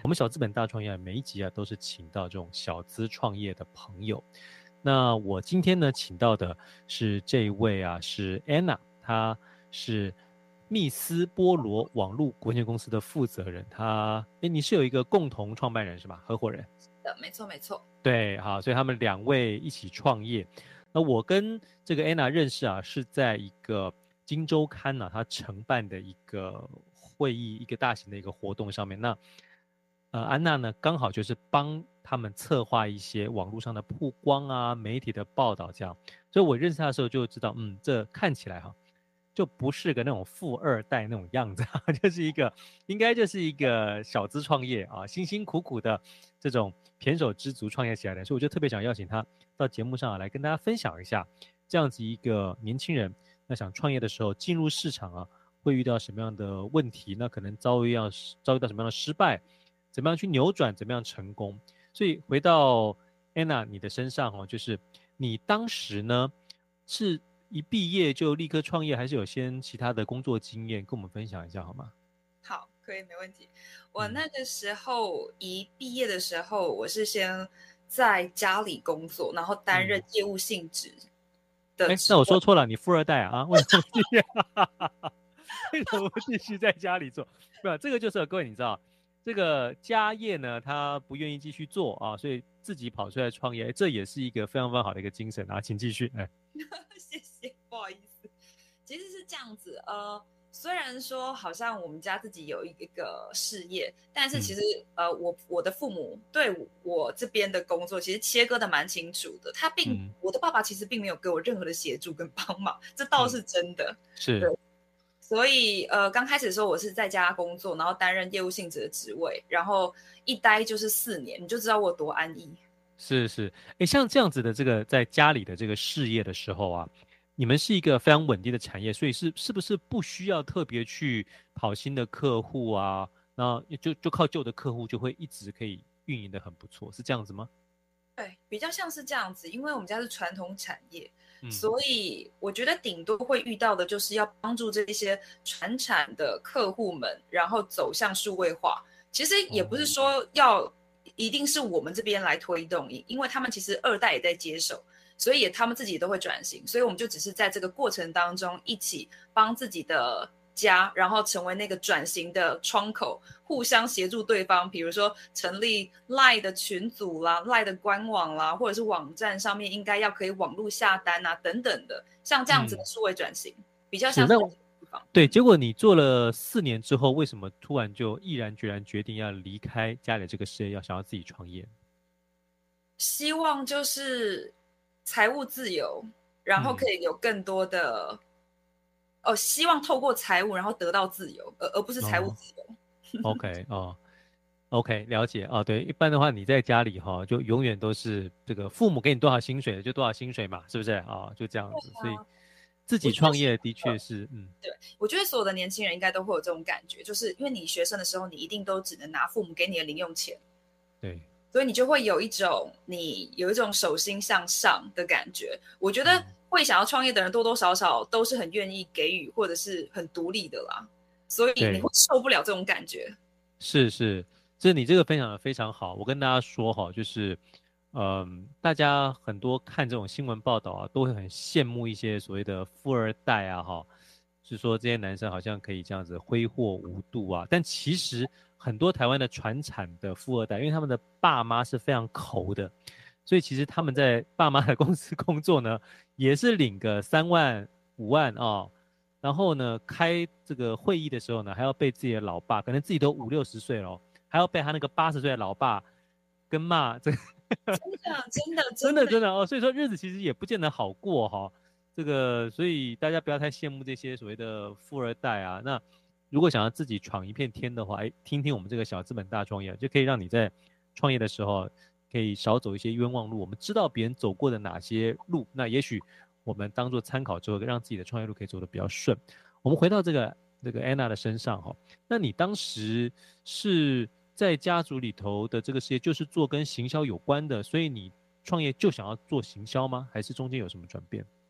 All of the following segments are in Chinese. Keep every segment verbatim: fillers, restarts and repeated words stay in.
我们小资本大创业每一集啊都是请到这种小资创业的朋友。那我今天呢请到的是这一位啊，是 Anna， 她是密斯菠萝网络股份有限公司的负责人。她，哎，你是有一个共同创办人是吧？合伙人？ 的，没错没错。 对，好，所以他们两位一起创业。那我跟这个 Anna 认识啊，是在一个金周刊呢、啊，他承办的一个会议，一个大型的一个活动上面。那呃，安娜呢，刚好就是帮他们策划一些网络上的曝光啊，媒体的报道这样。所以我认识他的时候就知道，嗯，这看起来哈，就不是个那种富二代那种样子，就是一个应该就是一个小资创业啊，辛辛苦苦的这种胼手知足创业起来的。所以我就特别想邀请他到节目上、啊、来跟大家分享一下，这样子一个年轻人，那想创业的时候进入市场啊，会遇到什么样的问题？那可能遭遇到遭遇到什么样的失败？怎么样去扭转，怎么样成功？所以回到 Anna 你的身上哦，就是你当时呢是一毕业就立刻创业，还是有先其他的工作经验，跟我们分享一下好吗？ 好，可以，没问题。我那个时候、嗯、一毕业的时候，我是先在家里工作，然后担任业务性质的、嗯。 那我说错了，你富二代啊？为什么继续？为什么继续在家里做？不是，这个就是各位你知道。这个家业呢，他不愿意继续做啊，所以自己跑出来创业，这也是一个非常非常好的一个精神啊，请继续。哎， 谢谢，不好意思，其实是这样子，呃，虽然说好像我们家自己有一个事业，但是其实、嗯、呃，我我的父母对我这边的工作其实切割的蛮清楚的，他并、嗯、我的爸爸其实并没有给我任何的协助跟帮忙，这倒是真的， 嗯、是。 对。所以，呃，刚开始的时候我是在家工作，然后担任业务性质的职位，然后一待就是四年，你就知道我多安逸。 是是，哎，像这样子的这个在家里的这个事业的时候啊，你们是一个非常稳定的产业，所以是是不是不需要特别去跑新的客户啊？那就就靠旧的客户就会一直可以运营的很不错，是这样子吗？ 对，比较像是这样子，因为我们家是传统产业。嗯、所以我觉得顶多会遇到的就是要帮助这些传产的客户们，然后走向数位化。其实也不是说要一定是我们这边来推动，因为他们其实二代也在接手，所以也他们自己都会转型，所以我们就只是在这个过程当中一起帮自己的家，然后成为那个转型的窗口，互相协助对方，比如说成立 LINE 的群组啦 LINE 的官网啦，或者是网站上面应该要可以网络下单啊等等的，像这样子的数位转型、嗯、比较像是这个地方。 对，结果你做了四年之后，为什么突然就毅然决然决定要离开家里这个事业，要想要自己创业？ 希望就是财务自由，然后可以有更多的、嗯哦，希望透过财务然后得到自由，而而不是财务自由。 哦、OK 哦 ，OK 了解哦。对，一般的话你在家里哈、哦，就永远都是这个父母给你多少薪水就多少薪水嘛，是不是啊、哦？就这样子，所以自己创业的确是，嗯， 对，我觉得所有的年轻人应该都会有这种感觉，就是因为你学生的时候，你一定都只能拿父母给你的零用钱， 对， 所以你就会有一种你有一种手心向上的感觉。我觉得会想要创业的人多多少少都是很愿意给予或者是很独立的啦，所以你会受不了这种感觉。 是是，这你这个分享的非常好。我跟大家说哈，就是嗯，大家很多看这种新闻报道啊，都会很羡慕一些所谓的富二代啊，哈，是说这些男生好像可以这样子挥霍无度啊。但其实很多台湾的传产的富二代，因为他们的爸妈是非常抠的，所以其实他们在爸妈的公司工作呢，也是领个三万五万啊。然后呢，开这个会议的时候呢，还要被自己的老爸，可能自己都五六十岁了，还要被他那个八十岁的老爸跟骂这个。 真的真的真的真的哦，所以说日子其实也不见得好过哈、哦。这个，所以大家不要太羡慕这些所谓的富二代啊。那如果想要自己闯一片天的话，哎，听听我们这个小资本大创业，就可以让你在创业的时候可以少走一些冤枉路。我们知道别人走过的哪些路，那也许我们当做参考之后，让自己的创业路可以走得比较顺。我们回到这个这个 Anna 的身上哈、哦，那你当时是在家族里头的这个事业就是做跟行销有关的，所以你创业就想要做行销吗？还是中间有什么转变？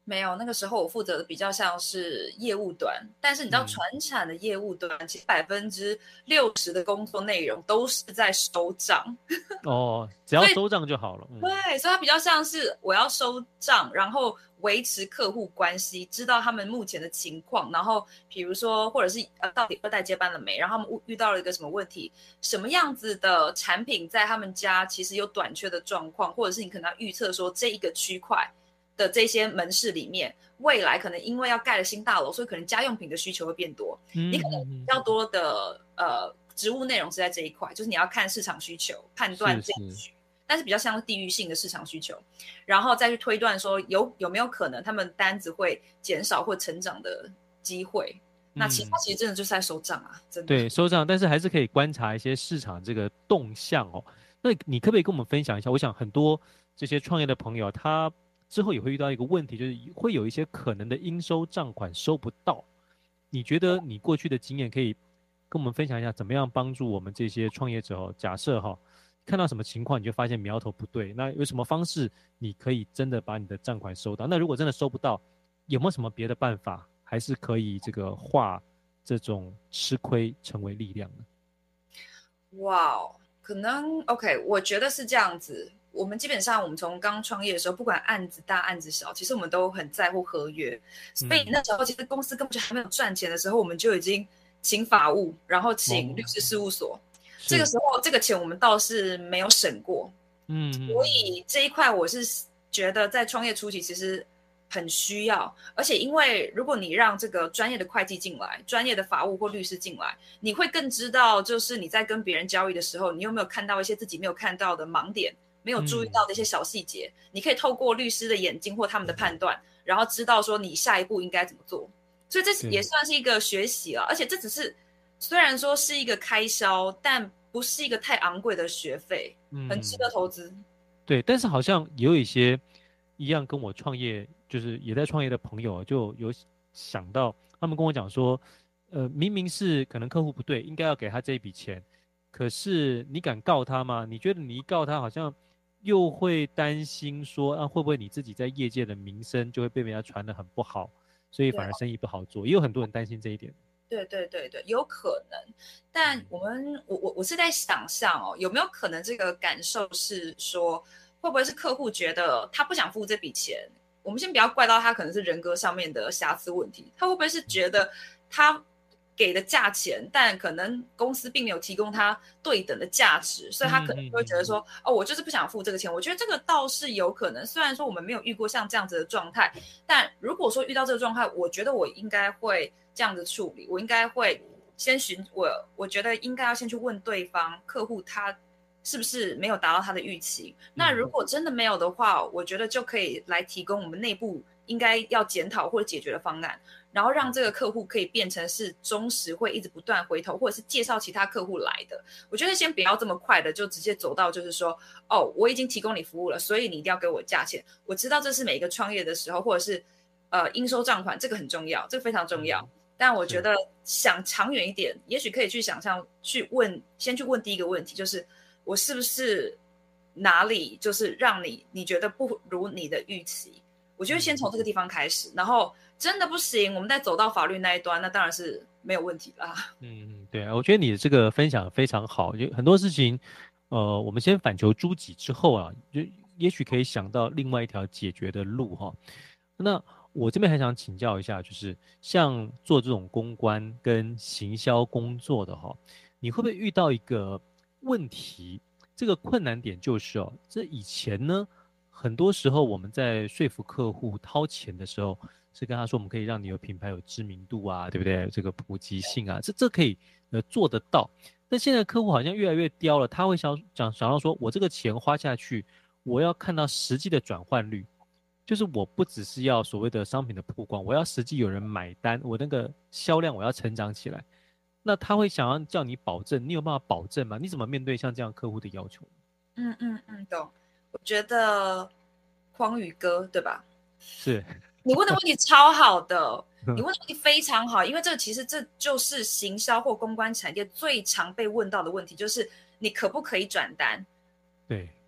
没有，那个时候我负责的比较像是业务端，但是你知道，传产的业务端，嗯、其实百分之六十的工作内容都是在收账。 哦，只要收账就好了。 嗯、对，所以它比较像是我要收账，然后维持客户关系，知道他们目前的情况，然后比如说，或者是呃，到底二代接班了没？然后他们遇到了一个什么问题，什么样子的产品在他们家其实有短缺的状况，或者是你可能要预测说这一个区块的这些门市里面，未来可能因为要盖了新大楼，所以可能家用品的需求会变多。嗯、你可能比较多的呃职务内容是在这一块，就是你要看市场需求，判断这一区，但是比较像是地域性的市场需求，然后再去推断说有有没有可能他们单子会减少或成长的机会。那其他其实真的就是在收账啊，真的。 对，收账，但是还是可以观察一些市场这个动向哦。那你可不可以跟我们分享一下？我想很多这些创业的朋友，他之后也会遇到一个问题，就是会有一些可能的应收账款收不到。你觉得你过去的经验可以跟我们分享一下，怎么样帮助我们这些创业者哦？假设哈、哦，看到什么情况你就发现苗头不对，那有什么方式你可以真的把你的账款收到？那如果真的收不到，有没有什么别的办法，还是可以这个化这种吃亏成为力量呢？ 哇、wow, 可能 OK， 我觉得是这样子。我们基本上，我们从刚创业的时候，不管案子大案子小，其实我们都很在乎合约。所以那时候，其实公司根本就还没有赚钱的时候，我们就已经请法务，然后请律师事务所。哦、这个时候，这个钱我们倒是没有省过。嗯，所以这一块我是觉得在创业初期，其实很需要，而且因为如果你让这个专业的会计进来，专业的法务或律师进来，你会更知道，就是你在跟别人交易的时候，你有没有看到一些自己没有看到的盲点，没有注意到的一些小细节，嗯、你可以透过律师的眼睛或他们的判断，然后知道说你下一步应该怎么做。所以这也算是一个学习了，而且这只是虽然说是一个开销，但不是一个太昂贵的学费，很值得投资。嗯、 对，但是好像也有一些一样跟我创业，就是也在创业的朋友，就有想到，他们跟我讲说，呃，明明是可能客户不对，应该要给他这一笔钱，可是你敢告他吗？你觉得你一告他，好像又会担心说，啊，会不会你自己在业界的名声就会被人家传得很不好，所以反而生意不好做，也有很多人担心这一点。 对对对对，有可能，但我们我我我是在想象哦，有没有可能这个感受是说，会不会是客户觉得他不想付这笔钱？我们先不要怪到他可能是人格上面的瑕疵问题，他会不会是觉得他给的价钱，但可能公司并没有提供他对等的价值，所以他可能会觉得说，哦，我就是不想付这个钱。我觉得这个倒是有可能，虽然说我们没有遇过像这样子的状态，但如果说遇到这个状态，我觉得我应该会这样子处理，我应该会先询我，我觉得应该要先去问对方客户他是不是没有达到他的预期。那如果真的没有的话，我觉得就可以来提供我们内部应该要检讨或者解决的方案，然后让这个客户可以变成是忠实会一直不断回头，或者是介绍其他客户来的。我觉得先不要这么快的就直接走到就是说，哦，我已经提供你服务了，所以你一定要给我价钱。我知道这是每一个创业的时候，或者是呃应收账款，这个很重要，这个非常重要。但我觉得想长远一点，也许可以去想象，去问，先去问第一个问题，就是我是不是哪里就是让你你觉得不如你的预期？我觉得先从这个地方开始，然后真的不行，我们再走到法律那一端，那当然是没有问题啦。 嗯，对啊，我觉得你的这个分享非常好，就很多事情，呃，我们先反求诸己之后啊，就也许可以想到另外一条解决的路哈。那我这边还想请教一下，就是像做这种公关跟行销工作的哈，你会不会遇到一个问题？这个困难点就是哦，这以前呢，很多时候我们在说服客户掏钱的时候，是跟他说我们可以让你有品牌有知名度啊，对不对？这个普及性啊，这这可以呃做得到。但现在客户好像越来越刁了，他会想想想要说，我这个钱花下去，我要看到实际的转换率。就是我不只是要所谓的商品的曝光，我要实际有人买单，我那个销量我要成长起来。那他会想要叫你保证，你有办法保证吗？你怎么面对像这样客户的要求？ 嗯嗯嗯，懂。我觉得匡宇哥对吧？ 是你问的问题超好的，你问的问题非常好，因为这其实这就是行销或公关产业最常被问到的问题，就是你可不可以转单？ 对。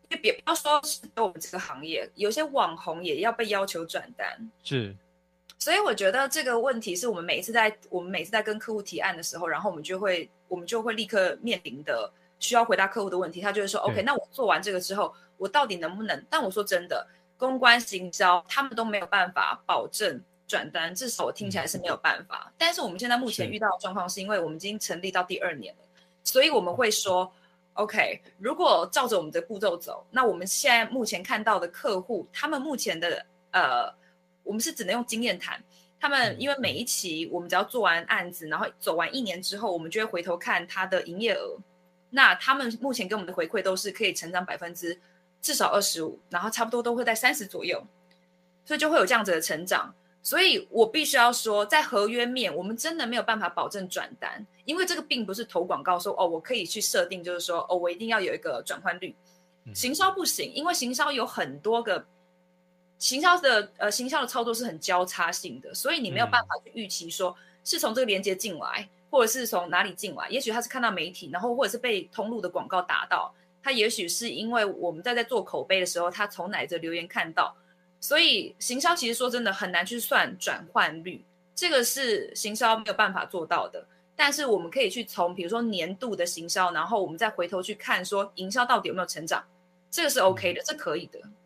因为别不要说是我们这个行业，有些网红也要被要求转单。 是。 所以我觉得这个问题是我们每一次在我们每次在跟客户提案的时候，然后我们就会我们就会立刻面临的需要回答客户的问题。他就会说 OK， 那我做完这个之后，我到底能不能？但我说真的，公关行销他们都没有办法保证转单，至少我听起来是没有办法。嗯、但是我们现在目前遇到的状况是因为我们已经成立到第二年了，所以我们会说 OK， 如果照着我们的步骤走，那我们现在目前看到的客户，他们目前的呃。我们是只能用经验谈，他们因为每一期我们只要做完案子，然后走完一年之后，我们就会回头看他的营业额。那他们目前给我们的回馈都是可以成长百分之至少二十五，然后差不多都会在三十左右，所以就会有这样子的成长。所以我必须要说，在合约面，我们真的没有办法保证转单，因为这个并不是投广告说哦，我可以去设定，就是说哦，我一定要有一个转换率。行销不行，因为行销有很多个。行销的呃，行销的操作是很交叉性的，所以你没有办法去预期说是从这个连接进来，或者是从哪里进来。也许他是看到媒体，然后或者是被通路的广告打到，他也许是因为我们在在做口碑的时候，他从哪则留言看到。所以行销其实说真的很难去算转换率，这个是行销没有办法做到的。但是我们可以去从比如说年度的行销，然后我们再回头去看说营销到底有没有成长，这个是 OK 的，这可以的。